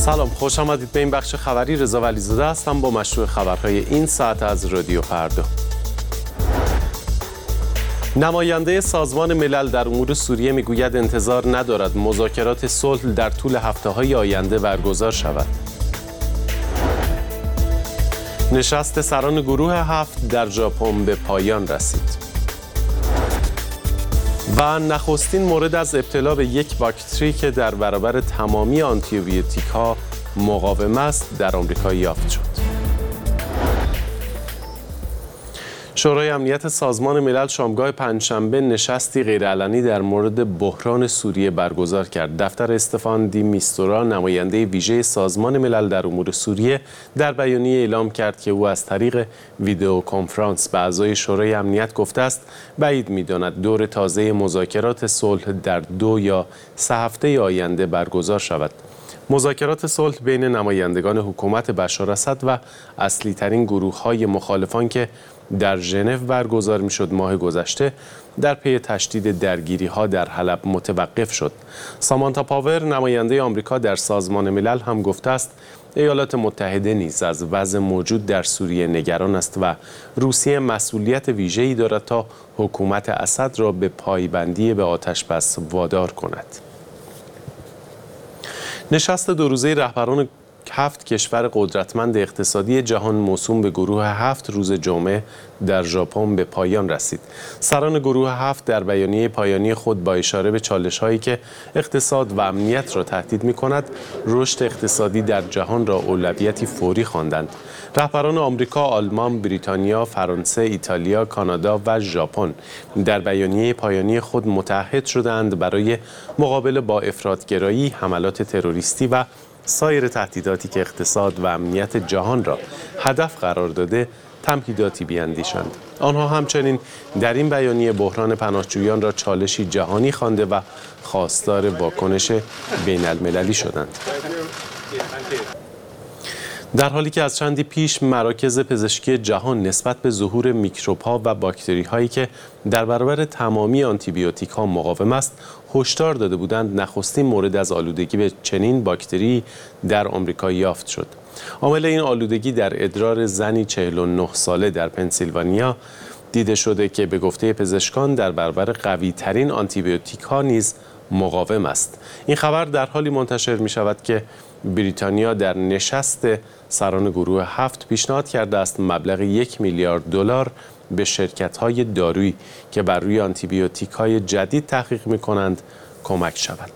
سلام، خوش آمدید به این بخش خبری. رضا ولیزاده هستم با مشروع خبرهای این ساعت از رادیو فردا. نماینده سازمان ملل در امور سوریه میگوید انتظار ندارد مذاکرات صلح در طول هفته‌های آینده برگزار شود. نشست سران گروه 7 در ژاپن به پایان رسید. و نخستین مورد از ابتلا به یک باکتری که در برابر تمامی آنتیبیوتیک‌ها مقاوم است در آمریکا یافت شد. شورای امنیت سازمان ملل شامگاه پنجشنبه نشستی غیرعلنی در مورد بحران سوریه برگزار کرد. دفتر استفان دی میستورا، نماینده ویژه سازمان ملل در امور سوریه، در بیانیه اعلام کرد که او از طریق ویدئو کنفرانس به اعضای شورای امنیت گفته است بعید می‌داند دور تازه مذاکرات صلح در 2 یا 3 هفته آینده برگزار شود. مذاکرات صلح بین نمایندگان حکومت بشار اسد و اصلی ترین گروه‌های مخالفان که در ژنو برگزار می‌شد ماه گذشته در پی تشدید درگیری‌ها در حلب متوقف شد. سامانتا پاور، نماینده آمریکا در سازمان ملل، هم گفته است ایالات متحده نیز از وضع موجود در سوریه نگران است و روسیه مسئولیت ویژه‌ای دارد تا حکومت اسد را به پایبندی به آتش‌بس وادار کند. نشست 2 روزه رهبران 7 کشور قدرتمند اقتصادی جهان موسوم به گروه 7 روز جمعه در ژاپن به پایان رسید. سران گروه 7 در بیانیه پایانی خود با اشاره به چالش‌هایی که اقتصاد و امنیت را تهدید می‌کند، رشد اقتصادی در جهان را اولویتی فوری خواندند. رهبران آمریکا، آلمان، بریتانیا، فرانسه، ایتالیا، کانادا و ژاپن در بیانیه پایانی خود متحد شدند برای مقابله با افراط‌گرایی، حملات تروریستی و سایر تهدیداتی که اقتصاد و امنیت جهان را هدف قرار داده تمهیداتی بیاندیشند. آنها همچنین در این بیانیه بحران پناهجویان را چالشی جهانی خوانده و خواستار واکنش بین المللی شدند. در حالی که از چندی پیش مراکز پزشکی جهان نسبت به ظهور میکروب‌ها و باکتری‌هایی که در برابر تمامی آنتیبیوتیک‌ها مقاوم است هشدار داده بودند، نخستین مورد از آلودگی به چنین باکتری در آمریکا یافت شد. عامل این آلودگی در ادرار زنی 49 ساله در پنسیلوانیا دیده شده که به گفته پزشکان در برابر قوی‌ترین آنتیبیوتیک‌ها نیز مقاوم است. این خبر در حالی منتشر می شود که بریتانیا در نشست سران گروه 7 پیشنهاد کرده است مبلغ 1 میلیارد دلار به شرکت‌های دارویی که بر روی آنتیبیوتیک‌های جدید تحقیق می‌کنند کمک شود.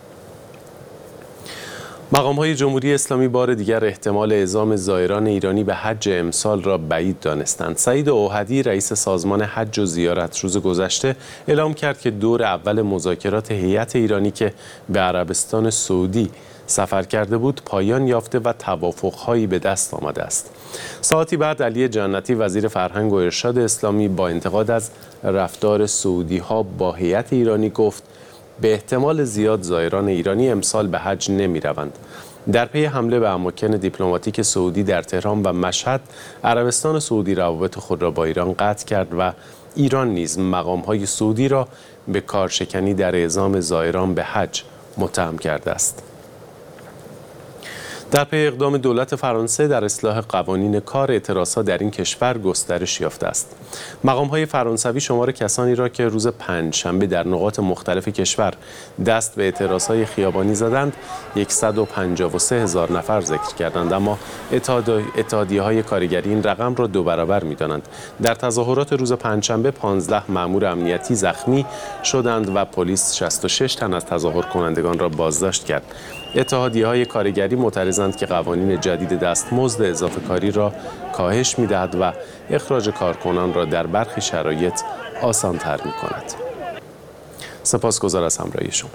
مقام‌های جمهوری اسلامی بار دیگر احتمال اعزام زائران ایرانی به حج امسال را بعید دانستند. سعید اوحدی، رئیس سازمان حج و زیارت، روز گذشته اعلام کرد که دور اول مذاکرات هیئت ایرانی که به عربستان سعودی سفر کرده بود پایان یافته و توافق‌هایی به دست آمده است. ساعتی بعد علی جنتی، وزیر فرهنگ و ارشاد اسلامی، با انتقاد از رفتار سعودی‌ها با هیئت ایرانی گفت به احتمال زیاد زائران ایرانی امسال به حج نمی‌روند. در پی حمله به اماکن دیپلماتیک سعودی در تهران و مشهد، عربستان سعودی روابط خود را با ایران قطع کرد و ایران نیز مقام‌های سعودی را به کارشکنی در اعزام زائران به حج متهم کرده است. در پی اقدام دولت فرانسه در اصلاح قوانین کار، اعتراضات در این کشور گسترش یافته است. مقام‌های فرانسوی شمار کسانی را که روز پنجشنبه در نقاط مختلف کشور دست به اعتراضات خیابانی زدند 153,000 نفر ذکر کردند، اما اتحادیه‌های کارگری این رقم را 2 برابر می‌دانند. در تظاهرات روز پنجشنبه 15 مأمور امنیتی زخمی شدند و پلیس 66 تن از تظاهر کنندگان را بازداشت کرد. اتحادیه‌های کارگری معترضند که قوانین جدید دستمزد اضافه کاری را کاهش می‌دهد و اخراج کارکنان را در برخی شرایط آسان‌تر می‌کند. سپاسگزار از همراهی شما.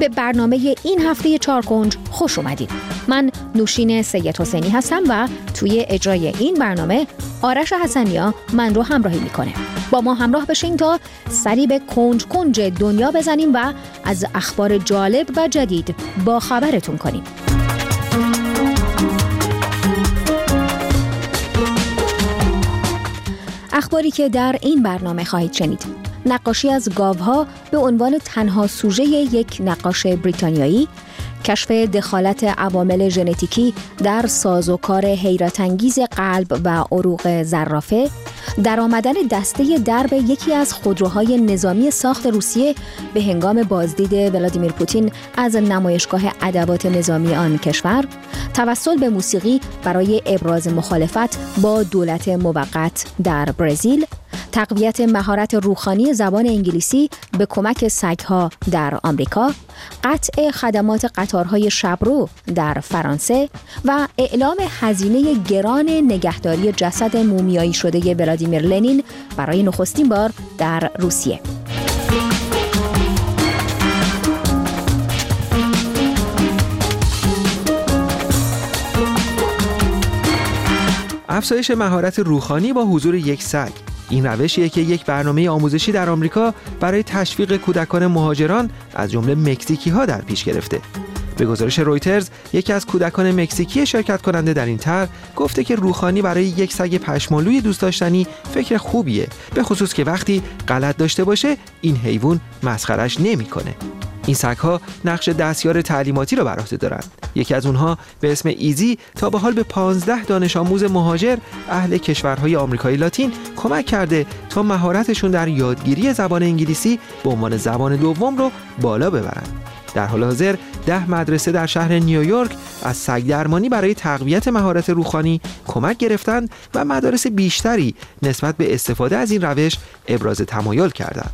به برنامه این هفته چارکنج خوش اومدید. من نوشین سید حسینی هستم و توی اجرای این برنامه آرش حسنیا من رو همراهی میکنه. با ما همراه بشین تا سری به کنج کنج دنیا بزنیم و از اخبار جالب و جدید با خبرتون کنیم. اخباری که در این برنامه خواهید شنید: نقاشی از گاوها به عنوان تنها سوژه یک نقاش بریتانیایی، کشف دخالت عوامل ژنتیکی در سازوکار حیرت‌انگیز قلب و عروق زرافه، درآمدن دسته درب یکی از خودروهای نظامی ساخت روسیه به هنگام بازدید ولادیمیر پوتین از نمایشگاه ادوات نظامی آن کشور، توسل به موسیقی برای ابراز مخالفت با دولت موقت در برزیل، تقویت مهارت روحانی زبان انگلیسی به کمک سگ‌ها در آمریکا، قطع خدمات قطارهای شبرو در فرانسه و اعلام هزینه گران نگهداری جسد مومیایی شده ولادیمیر لنین برای نخستین بار در روسیه. افزایش مهارت روحانی با حضور یک سگ. این روشیه که یک برنامه آموزشی در آمریکا برای تشویق کودکان مهاجران از جمله مکزیکی‌ها در پیش گرفته. به گزارش رویترز، یکی از کودکان مکزیکی شرکت کننده در این طرح گفته که روحانی برای یک سگ پشمالوی دوست داشتنی فکر خوبیه، به خصوص که وقتی غلط داشته باشه این حیوان مسخرش نمی‌کنه. این سگ‌ها نقش دستیار تعلیماتی رو بر عهده دارند. یکی از اونها به اسم ایزی تا به حال به 15 دانش آموز مهاجر اهل کشورهای آمریکای لاتین کمک کرده تا مهارتشون در یادگیری زبان انگلیسی به عنوان زبان دوم رو بالا ببرن. در حال حاضر 10 مدرسه در شهر نیویورک از سگ درمانی برای تقویت مهارت روحانی کمک گرفتند و مدارس بیشتری نسبت به استفاده از این روش ابراز تمایل کردند.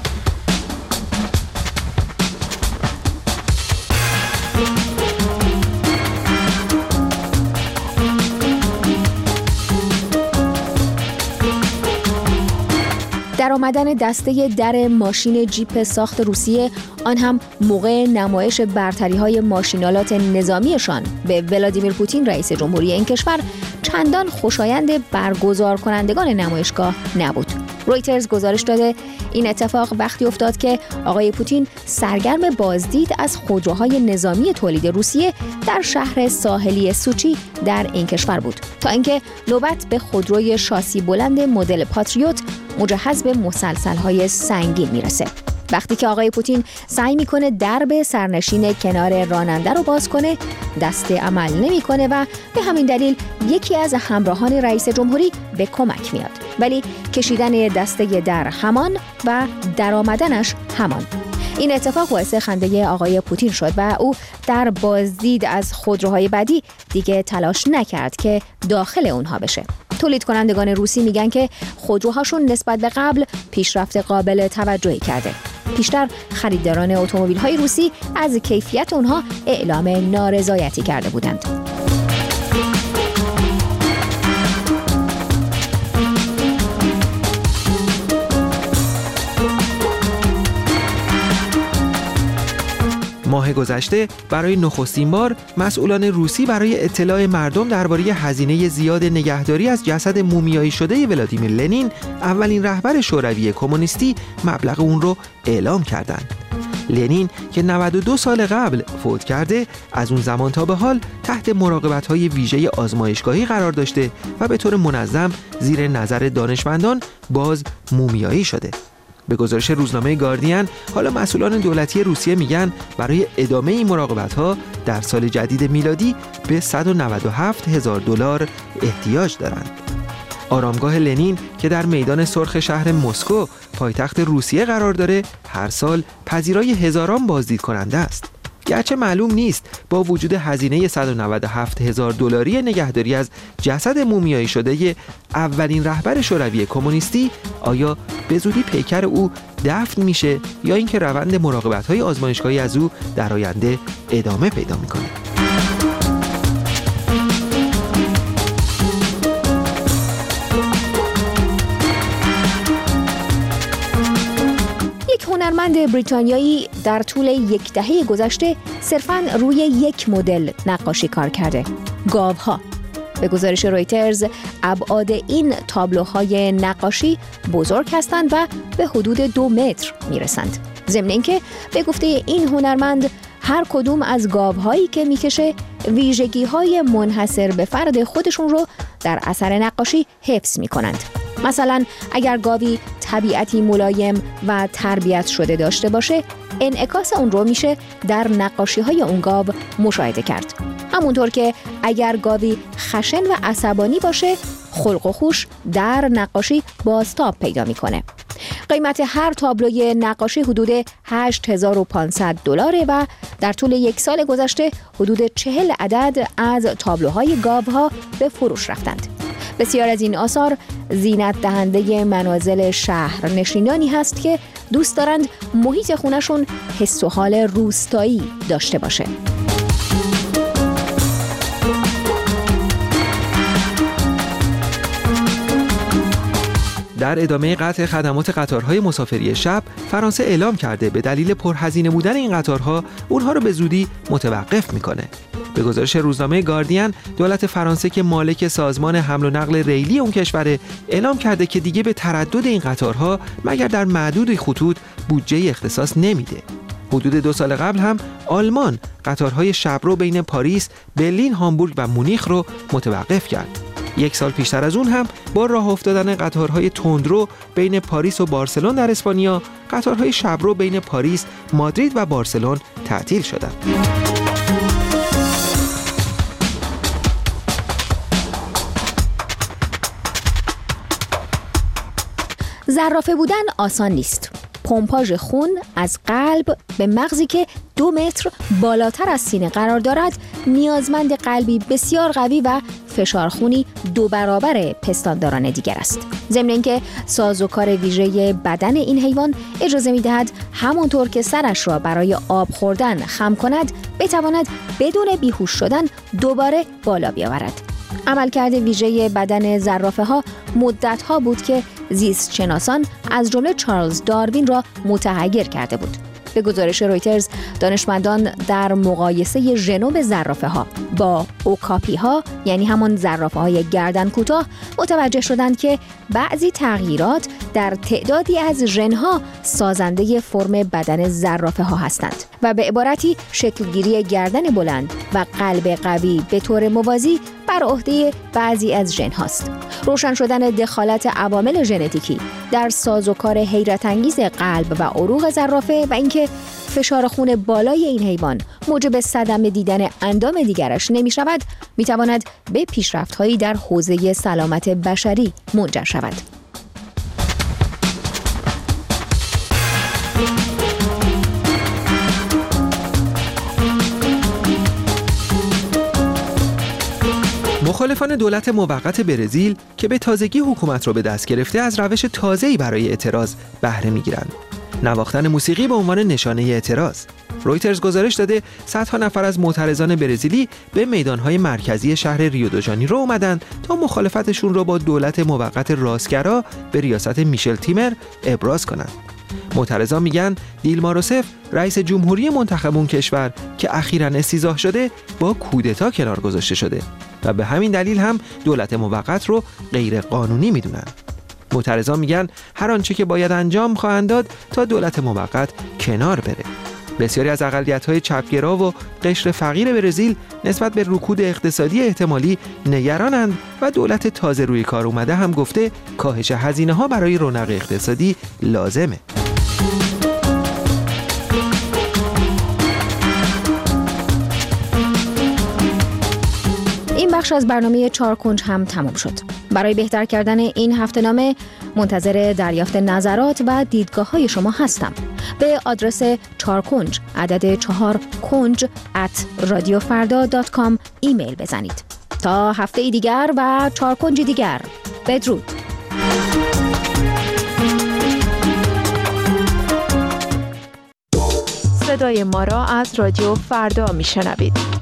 در آمدن دسته در ماشین جیپ ساخت روسیه، آن هم موقع نمایش برتری‌های ماشینالات نظامیشان به ولادیمیر پوتین رئیس جمهوری این کشور، چندان خوشایند برگزار کنندگان نمایشگاه نبود. رویترز گزارش داده این اتفاق وقتی افتاد که آقای پوتین سرگرم بازدید از خودروهای نظامی تولید روسیه در شهر ساحلی سوچی در این کشور بود، تا اینکه نوبت به خودروی شاسی بلند مدل پاتریوت مجهز به مسلسل‌های سنگین میرسه. وقتی که آقای پوتین سعی میکنه درب سرنشین کنار راننده رو باز کنه، دسته عمل نمیکنه و به همین دلیل یکی از همراهان رئیس جمهوری به کمک میاد. ولی کشیدن دسته در همان و درآمدنش همان. این اتفاق باعث خنده آقای پوتین شد و او در بازدید از خودروهای بعدی دیگه تلاش نکرد که داخل اونها بشه. تولید کنندگان روسی میگن که خودروهاشون نسبت به قبل پیشرفت قابل توجهی کرده. پیشتر خریداران اتومبیل‌های روسی از کیفیت اونها اعلام نارضایتی کرده بودند. ماه گذشته برای نخستین بار مسئولان روسی برای اطلاع مردم درباره هزینه زیاد نگهداری از جسد مومیایی شده ولادیمیر لنین، اولین رهبر شوروی کمونیستی، مبلغ اون رو اعلام کردند. لنین که 92 سال قبل فوت کرده، از اون زمان تا به حال تحت مراقبت‌های ویژه آزمایشگاهی قرار داشته و به طور منظم زیر نظر دانشمندان باز مومیایی شده. به گزارش روزنامه گاردین، حالا مسئولان دولتی روسیه میگن برای ادامه این مراقبت‌ها در سال جدید میلادی به $197,000 احتیاج دارند. آرامگاه لنین که در میدان سرخ شهر مسکو پایتخت روسیه قرار داره، هر سال پذیرای هزاران بازدید کننده است. گرچه معلوم نیست با وجود هزینه $197,000 نگهداری از جسد مومیایی شده اولین رهبر شوروی کمونیستی آیا به زودی پیکر او دفن میشه یا اینکه روند مراقبت‌های آزمایشگاهی از او در آینده ادامه پیدا میکنه. هنرمند بریتانیایی در طول یک دهه گذشته صرفاً روی یک مدل نقاشی کار کرده: گاوها. به گزارش رویترز، ابعاد این تابلوهای نقاشی بزرگ هستند و به حدود 2 متر میرسند. ضمن اینکه به گفته این هنرمند هر کدوم از گاوهایی که میکشه ویژگی‌های منحصر به فرد خودشون رو در اثر نقاشی حفظ میکنند. مثلا اگر گاوی طبیعتی ملایم و تربیت شده داشته باشه، انعکاس اون رو میشه در نقاشی‌های اون گاو مشاهده کرد. همونطور که اگر گاوی خشن و عصبانی باشه، خلق و خوش در نقاشی بازتاب پیدا میکنه. قیمت هر تابلوی نقاشی حدود $8,500 و در طول یک سال گذشته حدود 40 عدد از تابلوهای گاوها به فروش رفتند. بسیار از این آثار زینت دهنده منازل شهرنشینانی هست که دوست دارند محیط خونشون حس و حال روستایی داشته باشه. در ادامه قطع خدمات قطارهای مسافری شب، فرانسه اعلام کرده به دلیل پرهزینه بودن این قطارها اونها رو به زودی متوقف میکنه. به گزارش روزنامه گاردین، دولت فرانسه که مالک سازمان حمل و نقل ریلی اون کشور اعلام کرده که دیگه به تردد این قطارها مگر در معدود خطوط بودجه اختصاص نمیده. حدود 2 سال قبل هم آلمان قطارهای شبرو بین پاریس، برلین، هامبورگ و مونیخ رو متوقف کرد. 1 سال پیشتر از اون هم با راه افتادن قطارهای تندرو بین پاریس و بارسلون در اسپانیا، قطارهای شبرو بین پاریس، مادرید و بارسلون تعطیل شدند. زرافه بودن آسان نیست. پمپاژ خون از قلب به مغزی که 2 متر بالاتر از سینه قرار دارد نیازمند قلبی بسیار قوی و فشار خونی 2 برابر پستانداران دیگر است. ضمن اینکه سازوکار ویژه بدن این حیوان اجازه می‌دهد همانطور که سرش را برای آب خوردن خم کند، بتواند بدون بیهوش شدن دوباره بالا بیاورد. عملکرد ویژه بدن زرافه‌ها مدت‌ها بود که زیست شناسان از جمله چارلز داروین را متحیر کرده بود. به گزارش رویترز، دانشمندان در مقایسه ژنوم زرافه‌ها با اوکاپی‌ها، یعنی همان زرافه‌های گردن کوتاه، متوجه شدند که بعضی تغییرات در تعدادی از ژن‌ها سازنده فرم بدن زرافه‌ها هستند و به عبارتی شکلگیری گردن بلند و قلب قوی به طور موازی بر عهده بعضی از ژن هاست. روشن شدن دخالت عوامل ژنتیکی در سازوکار حیرت انگیز قلب و عروق زرافه و اینکه فشار خون بالای این حیوان موجب صدمه دیدن اندام دیگرش نمی شود، می تواند به پیشرفت‌هایی در حوزه سلامت بشری منجر شود. مخالفان دولت موقت برزیل که به تازگی حکومت را به دست گرفته از روش تازه‌ای برای اعتراض بهره می‌گیرند. نواختن موسیقی به عنوان نشانه اعتراض. رویترز گزارش داده صدها نفر از معترضان برزیلی به میدان‌های مرکزی شهر ریو دو ژانیرو اومدن تا مخالفتشون را با دولت موقت راستگرا به ریاست میشل تیمر ابراز کنند. معترضان میگن دیلما روسف، رئیس جمهوری منتخب اون کشور که اخیراً استیضاح شده، با کودتا کنار گذاشته شده و به همین دلیل هم دولت موقت رو غیر قانونی میدونن. معترضان میگن هر آنچه که باید انجام خواهند داد تا دولت موقت کنار بره. بسیاری از اقلیت‌های چپگرا و قشر فقیر برزیل نسبت به رکود اقتصادی احتمالی نگرانند و دولت تازه روی کار اومده هم گفته کاهش هزینه‌ها برای رونق اقتصادی لازمه. این بخش از برنامه 4 کنج هم تمام شد. برای بهتر کردن این هفته‌نامه منتظر دریافت نظرات و دیدگاه‌های شما هستم. به آدرس 4 کنج عدد 4 کنج @radiofarda.com ایمیل بزنید. تا هفته دیگر و 4 کنج دیگر. بدرود. صدای ما را از رادیو فردا میشنوید.